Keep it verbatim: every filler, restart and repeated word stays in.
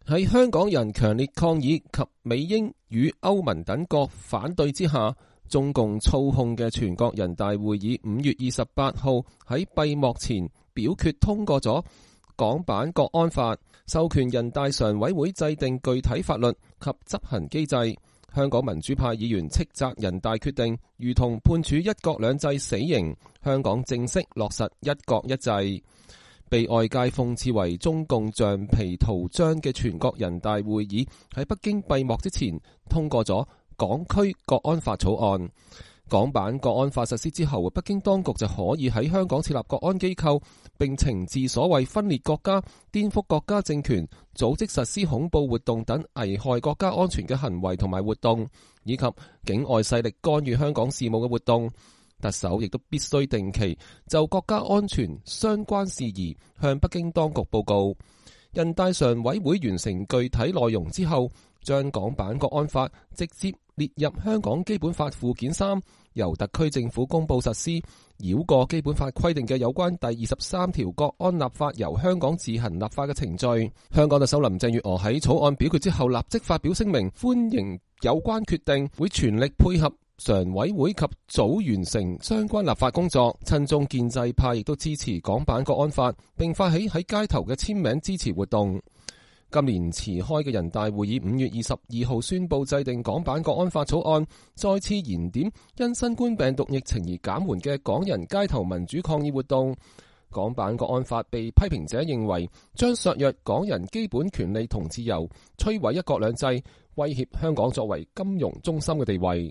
喺香港人強烈抗議及美英與歐盟等國反對之下，中共操控嘅全國人大會議五月二十八號喺閉幕前表決通過咗港版國安法，授權人大常委會制定具體法律及執行機制。香港民主派議員斥責人大決定如同判處一國兩制死刑，香港正式落實一國一制。被外界諷刺為中共橡皮圖章嘅全國人大會議喺北京閉幕之前通過咗港區國安法草案。港版國安法實施之後，北京當局就可以喺香港設立國安機構，並懲治所謂分裂國家、顛覆國家政權、組織實施恐怖活動等危害國家安全嘅行為同埋活動，以及境外勢力干預香港事務嘅活動。特首亦都必須定期就國家安全相關事宜向北京當局報告。人大常委會完成具體內容之後，將港版國安法直接列入香港基本法附件三，由特區政府公布實施。繞過基本法規定嘅有關第二十三條國安立法由香港自行立法嘅程序。香港特首林鄭月娥喺草案表決之後立即發表聲明，歡迎有關決定，會全力配合常委會及早完成相關立法工作。親中建制派亦都支持港版國安法，並發起喺街頭嘅簽名支持活動。今年遲開嘅人大會議五月二十二號宣布制定港版國安法草案，再次燃點因新冠病毒疫情而減緩嘅港人街頭民主抗議活動。港版國安法被批評者認為將削弱港人基本權利同自由，摧毀一國兩制，威脅香港作為金融中心嘅地位。